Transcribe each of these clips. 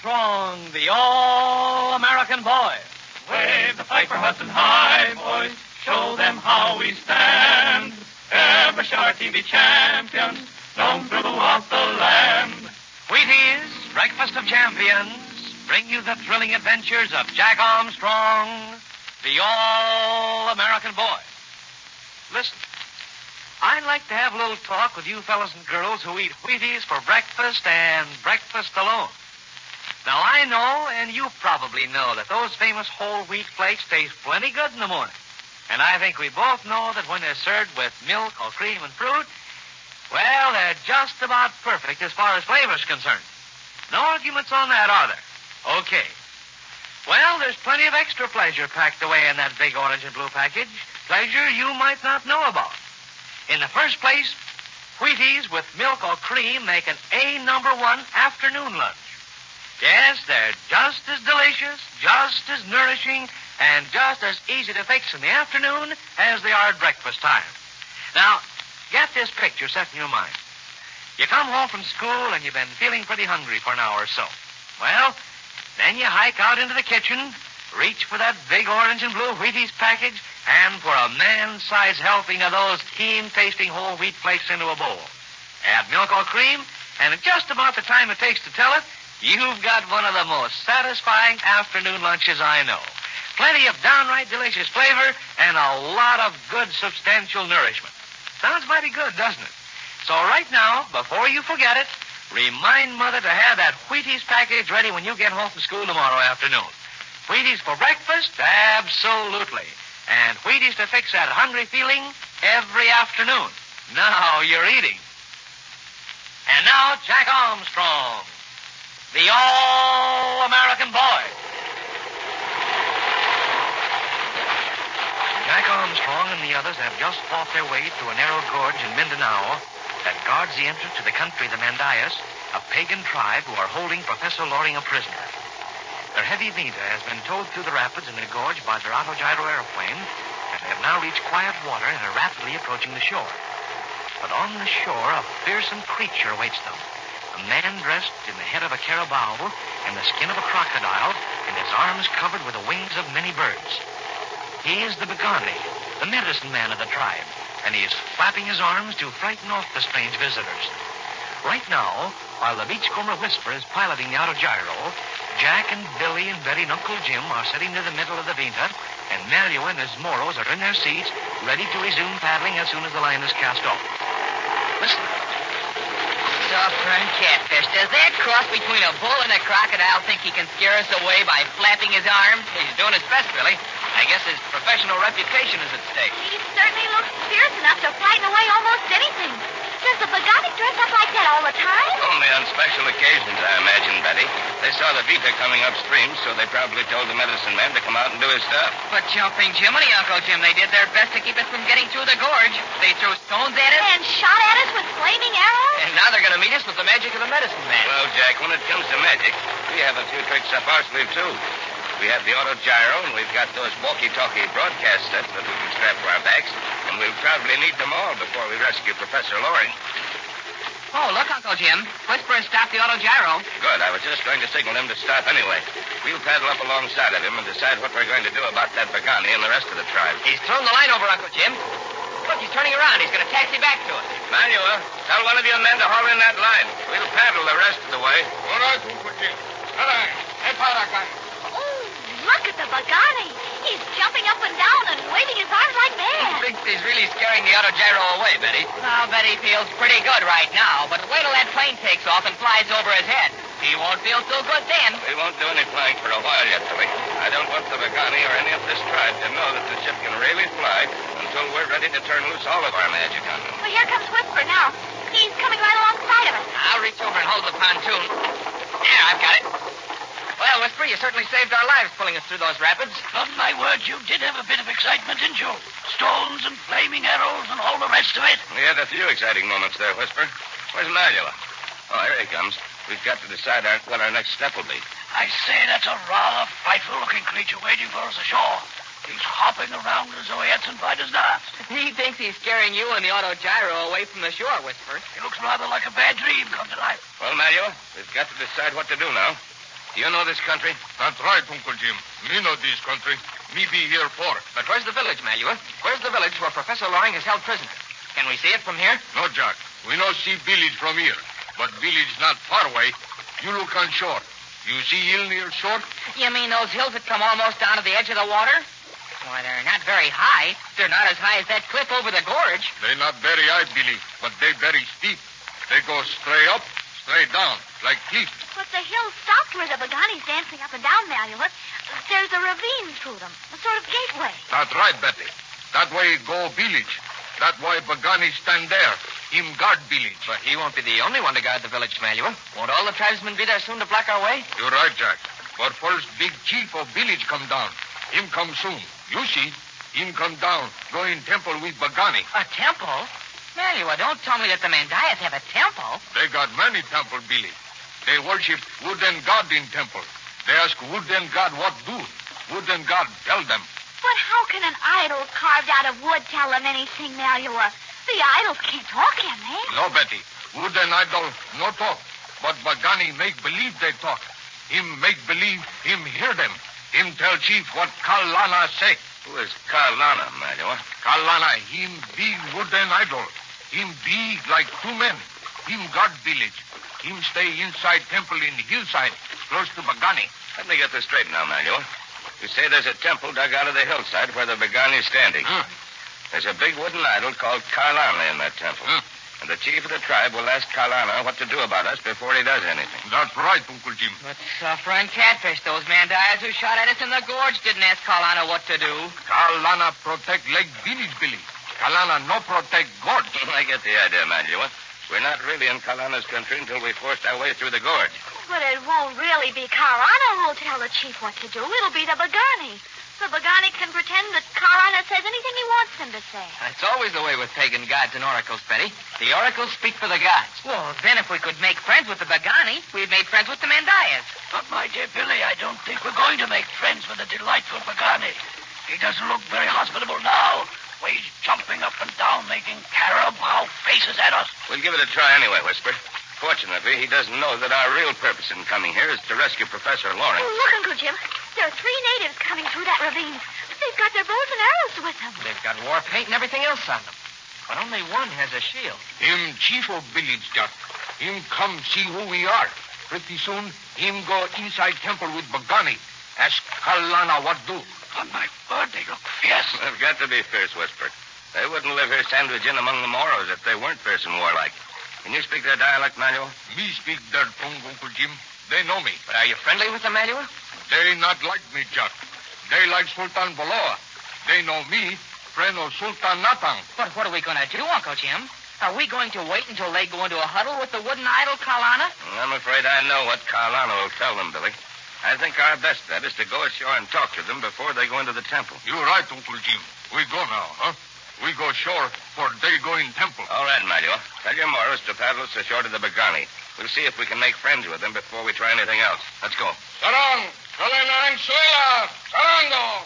Armstrong, the All-American Boy. Wave the flag for Hudson high, boys. Show them how we stand. Ever shall our team be champions, known throughout the land. Wheaties, Breakfast of Champions, bring you the thrilling adventures of Jack Armstrong, the All-American Boy. Listen, I'd like to have a little talk with you fellas and girls who eat Wheaties for breakfast and breakfast alone. Now, I know, and you probably know, that those famous whole wheat flakes taste plenty good in the morning. And I think we both know that when they're served with milk or cream and fruit, well, they're just about perfect as far as flavor's concerned. No arguments on that, are there? Okay. Well, there's plenty of extra pleasure packed away in that big orange and blue package. Pleasure you might not know about. In the first place, Wheaties with milk or cream make an A#1 afternoon lunch. Yes, they're just as delicious, just as nourishing, and just as easy to fix in the afternoon as they are at breakfast time. Now, get this picture set in your mind. You come home from school and you've been feeling pretty hungry for an hour or so. Well, then you hike out into the kitchen, reach for that big orange and blue Wheaties package, and pour a man-sized helping of those keen-tasting whole wheat flakes into a bowl. Add milk or cream, and at just about the time it takes to tell it, you've got one of the most satisfying afternoon lunches I know. Plenty of downright delicious flavor and a lot of good substantial nourishment. Sounds mighty good, doesn't it? So right now, before you forget it, remind Mother to have that Wheaties package ready when you get home from school tomorrow afternoon. Wheaties for breakfast? Absolutely. And Wheaties to fix that hungry feeling every afternoon. Now you're eating. And now, Jack Armstrong, the All-American Boy. Jack Armstrong and the others have just fought their way through a narrow gorge in Mindanao that guards the entrance to the country of the Mandayas, a pagan tribe who are holding Professor Loring a prisoner. Their heavy Vita has been towed through the rapids in the gorge by their autogyro airplane, and they have now reached quiet water and are rapidly approaching the shore. But on the shore, a fearsome creature awaits them. A man dressed in the head of a carabao and the skin of a crocodile, and his arms covered with the wings of many birds. He is the Bagani, the medicine man of the tribe, and he is flapping his arms to frighten off the strange visitors. Right now, while the beachcomber Whisper is piloting the autogyro, Jack and Billy and Betty and Uncle Jim are sitting near the middle of the Vita, and Mario and his Moros are in their seats, ready to resume paddling as soon as the line is cast off. Listen. Soft-run catfish. Does that cross between a bull and a crocodile think he can scare us away by flapping his arms? He's doing his best, Billy. I guess his professional reputation is at stake. He certainly looks fierce enough to frighten away almost anything. Does the Bagani dress up like that all the time? Only on special occasions, I imagine, Betty. They saw the Vita coming upstream, so they probably told the medicine man to come out and do his stuff. But jumping Jiminy, Uncle Jim, they did their best to keep us from getting through the gorge. They threw stones at us. And shot at us with flaming arrows? And now they're going to meet us with the magic of the medicine man. Well, Jack, when it comes to magic, we have a few tricks up our sleeve, too. We have the autogyro, and we've got those walkie-talkie broadcast sets that we can strap to our backs, and we'll probably need them all before we rescue Professor Loring. Oh, look, Uncle Jim. Whisper has stopped the autogyro. Good. I was just going to signal him to stop anyway. We'll paddle up alongside of him and decide what we're going to do about that Bagani and the rest of the tribe. He's thrown the line over, Uncle Jim. Look, he's turning around. He's going to taxi back to us. Manuel, tell one of your men to haul in that line. We'll paddle the rest of the way. Oh, look at the Bagani. He's jumping up and down and waving his arms like He mad. thinks he's really scaring the autogyro away, Betty. Well, Betty feels pretty good right now, but wait till that plane takes off and flies over his head. He won't feel so good then. We won't do any flying for a while yet, Billy. I don't want the Bagani or any of this tribe to know that the ship can really fly until we're ready to turn loose all of our magic on them. Well, here comes Whisper now. He's coming right alongside of us. I'll reach over and hold the pontoon. There, I've got it. Well, Whisper, you certainly saved our lives pulling us through those rapids. On my word, you did have a bit of excitement, didn't you? Stones and flaming arrows and all the rest of it. We had a few exciting moments there, Whisper. Where's Manuel? Oh, here he comes. We've got to decide what our next step will be. I say that's a rather frightful-looking creature waiting for us ashore. He's hopping around as though he had some fighters dance. He thinks he's scaring you and the autogyro away from the shore, Whisper. He looks rather like a bad dream come to life. Well, Manuel, we've got to decide what to do now. Do you know this country? That's right, Uncle Jim. Me know this country. Me be here for. But where's the village, Malua? Where's the village where Professor Loring is held prisoner? Can we see it from here? No, Jack. We no see village from here. But village not far away. You look on shore. You see hill near shore? You mean those hills that come almost down to the edge of the water? Why, they're not very high. They're not as high as that cliff over the gorge. They not very high, Billy, but they very steep. They go straight up, straight down, like cliff. But the hill stopped where the Bagani's dancing up and down, Malua. There's a ravine through them, a sort of gateway. That's right, Betty. That way go village. That why Bagani stand there. Him guard village. But he won't be the only one to guard the village, Malua. Won't all the tribesmen be there soon to block our way? You're right, Jack. But first, big chief of village come down. Him come soon. You see, him come down, go in temple with Bagani. A temple? Malua, don't tell me that the Mandayas have a temple. They got many temple, Billy. They worship wooden god in temple. They ask wooden god what do. Wooden god tell them. But how can an idol carved out of wood tell them anything, Malua? The idols can't talk, can they? No, Betty. Wooden idol no talk. But Bagani make believe they talk. Him make believe him hear them. Him tell chief what Kalana say. Who is Kalana, Malua? Kalana, him big wooden idol. Him big like two men. Him guard village. Him stay inside temple in hillside, close to Bagani. Let me get this straight now, Malua. You say there's a temple dug out of the hillside where the Bagani is standing. There's a big wooden idol called Kalana in that temple. And the chief of the tribe will ask Kalana what to do about us before he does anything. That's right, Uncle Jim. But suffer and catfish, those Mandayas who shot at us in the gorge didn't ask Kalana what to do. Kalana protect Lake Village, Billy. Kalana no protect gorge. I get the idea, Malua. We're not really in Kalana's country until we forced our way through the gorge. But it won't really be Kalana who'll tell the chief what to do. It'll be the Bagani. The Bagani can pretend that Kalana says anything he wants him to say. That's always the way with pagan gods and oracles, Betty. The oracles speak for the gods. Well, then if we could make friends with the Bagani, we'd made friends with the Mandayas. But, my dear Billy, I don't think we're going to make friends with the delightful Bagani. He doesn't look very hospitable now. Why, he's jumping up and down, making carabao faces at us. We'll give it a try anyway, Whisper. Fortunately, he doesn't know that our real purpose in coming here is to rescue Professor Loring. Oh, look, Uncle Jim. There are 3 natives coming through that ravine. They've got their bows and arrows with them. They've got war paint and everything else on them. But only one has a shield. Him chief of village, Jack. Him come see who we are. Pretty soon, him go inside temple with Bagani. Ask Kalana what do. On my word, they look fierce. They've got to be fierce, Whisper. They wouldn't live here sandwiched in among the Moros if they weren't fierce and warlike. Can you speak their dialect, Malua? Me speak their tongue, Uncle Jim. They know me. But are you friendly with them, Malua? They not like me, Jack. They like Sultan Boloa. They know me, friend of Sultan Natang. But what are we going to do, Uncle Jim? Are we going to wait until they go into a huddle with the wooden idol, Kalana? I'm afraid I know what Kalana will tell them, Billy. I think our best bet is to go ashore and talk to them before they go into the temple. You're right, Uncle Jim. We go now, huh? We go ashore, for they go in temple. All right, Malua. Tell your Moros to paddle us ashore to the Bagani. We'll see if we can make friends with them before we try anything else. Let's go. Sarang! Kalenang Suela! Sarango!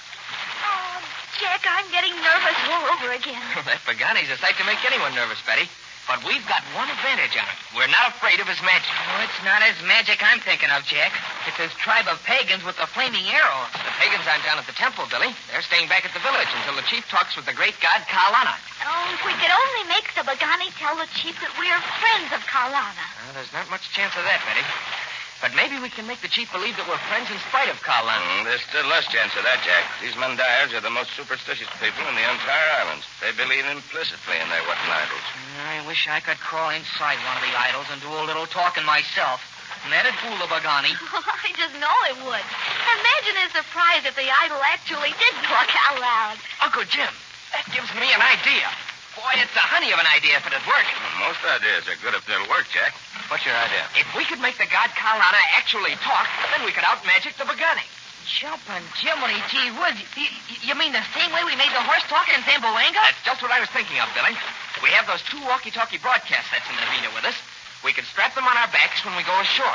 Oh, Jack, I'm getting nervous all over again. That Bagani's a sight to make anyone nervous, Betty. But we've got one advantage on it. We're not afraid of his magic. Oh, it's not his magic I'm thinking of, Jack. It's his tribe of pagans with the flaming arrows. The pagans aren't down at the temple, Billy. They're staying back at the village until the chief talks with the great god Kalana. Oh, if we could only make the Bagani tell the chief that we're friends of Kalana. Well, there's not much chance of that, Betty. But maybe we can make the chief believe that we're friends in spite of Kalana. There's still less chance of that, Jack. These Mandayas are the most superstitious people in the entire islands. They believe implicitly in their wooden idols. I wish I could crawl inside one of the idols and do a little talking myself. And that'd fool the Bagani. Oh, I just know it would. Imagine his surprise if the idol actually did talk out loud. Uncle Jim, that gives me an idea. Boy, it's a honey of an idea if it'd work. Most ideas are good if they'll work, Jack. What's your idea? If we could make the god Kalana actually talk, then we could out-magic the Bagani. Jumping Jiminy Gee Whiz. You mean the same way we made the horse talk in Zamboanga? That's just what I was thinking of, Billy. We have those 2 walkie-talkie broadcast sets in the arena with us. We could strap them on our backs when we go ashore.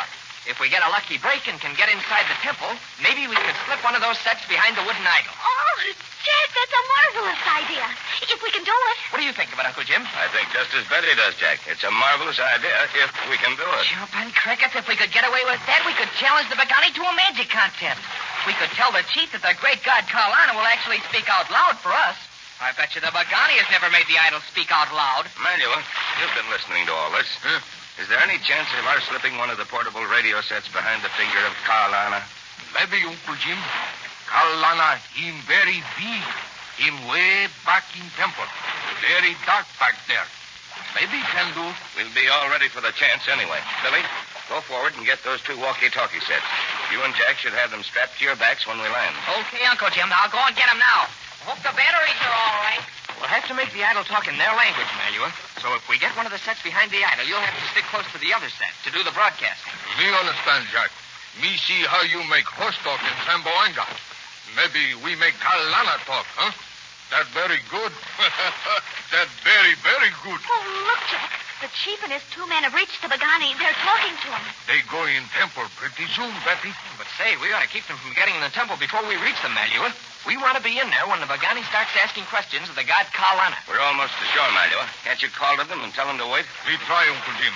If we get a lucky break and can get inside the temple, maybe we could slip one of those sets behind the wooden idol. Oh, Jack, that's a marvelous idea. If we can do it. What do you think of it, Uncle Jim? I think just as Betty does, Jack. It's a marvelous idea if we can do it. Jumping crickets, if we could get away with that, we could challenge the Bagani to a magic contest. We could tell the chief that the great god Karlana will actually speak out loud for us. I bet you the Bagani has never made the idol speak out loud. Manuel, you've been listening to all this. Huh? Is there any chance of our slipping one of the portable radio sets behind the figure of Karlana? Maybe, Uncle Jim. Karlana, him very big. Him way back in temple. Very dark back there. Maybe can do. We'll be all ready for the chance anyway. Billy, go forward and get those 2 walkie-talkie sets. You and Jack should have them strapped to your backs when we land. Okay, Uncle Jim. I'll go and get them now. Hope the batteries are all right. We'll have to make the idol talk in their language, Malua. So if we get one of the sets behind the idol, you'll have to stick close to the other set to do the broadcasting. Me understand, Jack. Me see how you make horse talk in Samboanga. Maybe we make Karlana talk, huh? That very good. That very, very good. Oh, look, Jack. The chief and his 2 men have reached the Bagani. They're talking to him. They go in temple pretty soon, Betty. But say, we ought to keep them from getting in the temple before we reach them, Malua. We want to be in there when the Bagani starts asking questions of the god Karlana. We're almost to shore, Malua. Can't you call to them and tell them to wait? We try, Uncle Jim.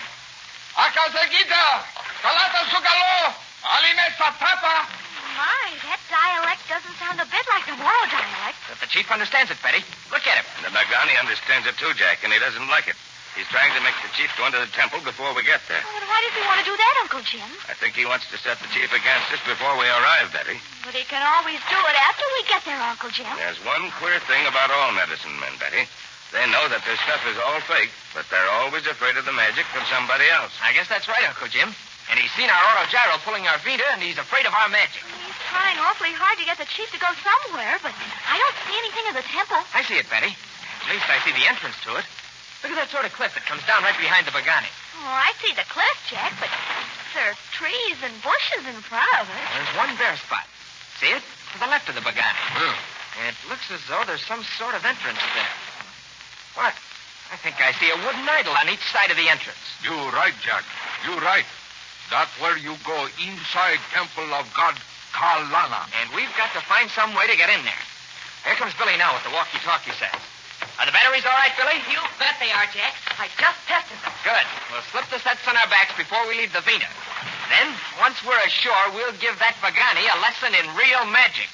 Akazegita! Kalata Sugalo! Alime Satapa! My, that dialect doesn't sound a bit like the Moro dialect. But the chief understands it, Betty. Look at him. And the Bagani understands it too, Jack, and he doesn't like it. He's trying to make the chief go into the temple before we get there. Oh, but why does he want to do that, Uncle Jim? I think he wants to set the chief against us before we arrive, Betty. But he can always do it after we get there, Uncle Jim. There's one queer thing about all medicine men, Betty. They know that their stuff is all fake, but they're always afraid of the magic from somebody else. I guess that's right, Uncle Jim. And he's seen our Oro Gyro pulling our Vita, and he's afraid of our magic. He's trying awfully hard to get the chief to go somewhere, but I don't see anything of the temple. I see it, Betty. At least I see the entrance to it. Look at that sort of cliff that comes down right behind the Bagani. Oh, I see the cliff, Jack, but there are trees and bushes in front of it. There's one bare spot. See it? To the left of the Bagani. Huh. It looks as though there's some sort of entrance there. What? I think I see a wooden idol on each side of the entrance. You right, Jack. You right. That's where you go inside temple of God Karlana. And we've got to find some way to get in there. Here comes Billy now with the walkie-talkie set. Are the batteries all right, Billy? You bet they are, Jack. I just tested them. Good. We'll slip the sets on our backs before we leave the Vina. Then, once we're ashore, we'll give that Bagani a lesson in real magic.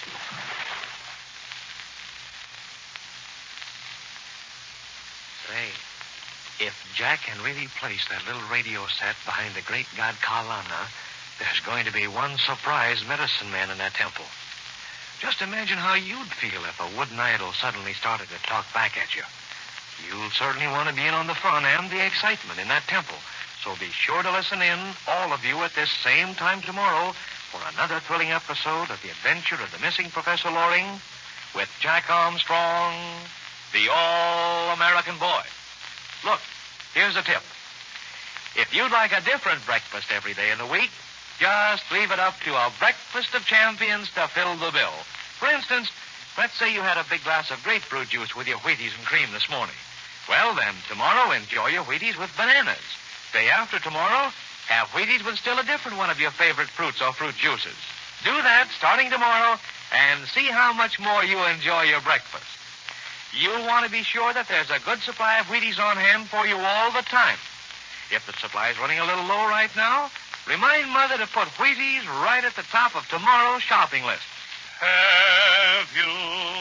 Say, if Jack can really place that little radio set behind the great god Karlana, there's going to be one surprise medicine man in that temple. Just imagine how you'd feel if a wooden idol suddenly started to talk back at you. You'll certainly want to be in on the fun and the excitement in that temple. So be sure to listen in, all of you, at this same time tomorrow for another thrilling episode of The Adventure of the Missing Professor Loring with Jack Armstrong, the All-American Boy. Look, here's a tip. If you'd like a different breakfast every day of the week, just leave it up to a breakfast of champions to fill the bill. For instance, let's say you had a big glass of grapefruit juice with your Wheaties and cream this morning. Well, then, tomorrow, enjoy your Wheaties with bananas. Day after tomorrow, have Wheaties with still a different one of your favorite fruits or fruit juices. Do that starting tomorrow and see how much more you enjoy your breakfast. You'll want to be sure that there's a good supply of Wheaties on hand for you all the time. If the supply is running a little low right now, remind Mother to put Wheaties right at the top of tomorrow's shopping list. Have you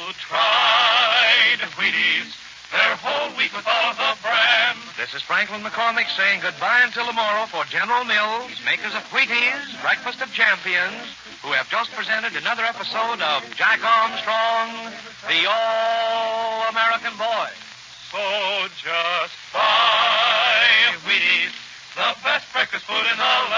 tried Wheaties? They're whole wheat with all of the brands. This is Franklin McCormick saying goodbye until tomorrow for General Mills, makers of Wheaties, Breakfast of Champions, who have just presented another episode of Jack Armstrong, the All-American Boy. So just buy Wheaties, the best breakfast food in the land.